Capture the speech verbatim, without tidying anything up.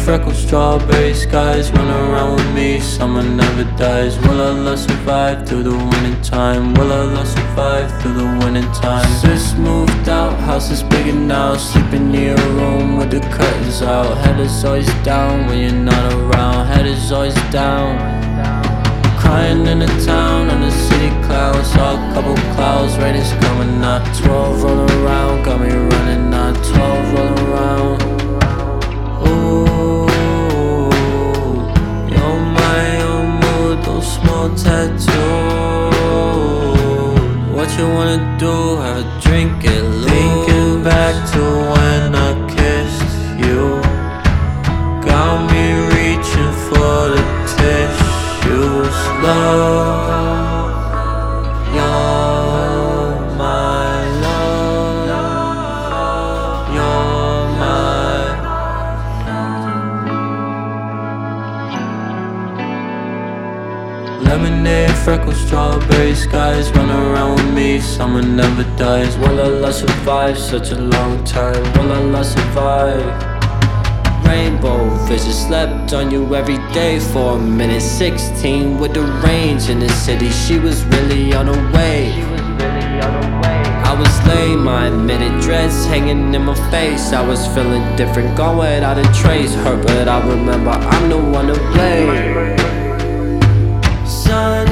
freckles, strawberry skies. Run around with me, summer never dies. Will our love survive through the winter time? Will our love survive through the winter time? Sis moved out, house is bigger now. Sleeping in your room with the curtains out. Head is always down when you're not around. Head is always down. Crying in the town, on the city clouds. Saw a couple clouds, rain is coming now. Twelve rolling around, got me running now. Twelve rolling around. Ooh, you're my own mood, those small tattoos. What you wanna do, have a drink, get loose. Thinking back to when I kissed you, got me reaching for the tissues. Love, you're my love, you're my. Lemonade, freckles, strawberry skies. Run around with me, summer never dies. Will our love survive such a long time? Will our love survive? Rainbow vision, slept on you every day for a minute. Sixteen with the range in the city, she was really on her way. I was late, my admitted, dreads hanging in my face. I was feeling different, gone without a trace. Hurt, but I remember I'm the one to blame. Sun